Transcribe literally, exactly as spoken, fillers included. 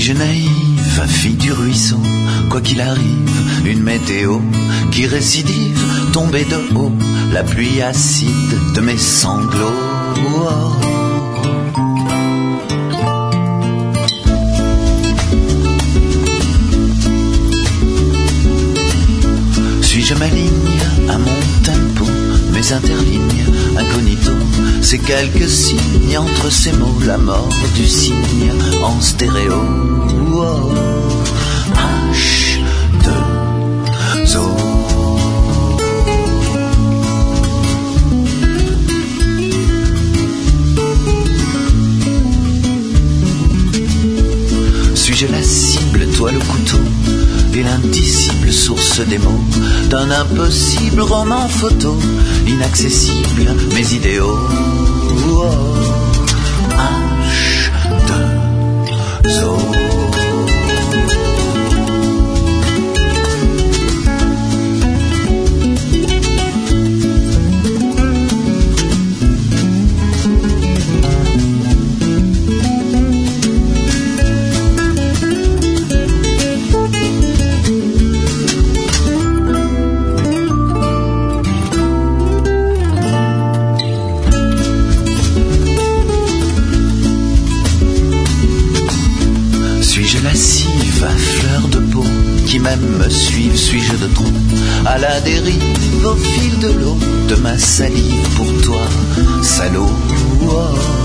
Suis-je naïve, fille du ruisseau, quoi qu'il arrive, une météo qui récidive, tombée de haut, la pluie acide de mes sanglots. Oh. Suis-je maligne à mon tempo, mes interlignes incognito, ces quelques signes entre ces mots, la mort du cygne en stéréo. Oh. H deux O. Suis-je la cible, toi le couteau, et l'indicible source des mots d'un impossible roman photo, inaccessible, mes idéaux. Oh. H deux O. Suis-je lascive à fleur de peau, qui même me suive, suis-je de trop, à la dérive au fil de l'eau, de ma salive pour toi, salaud. Oh.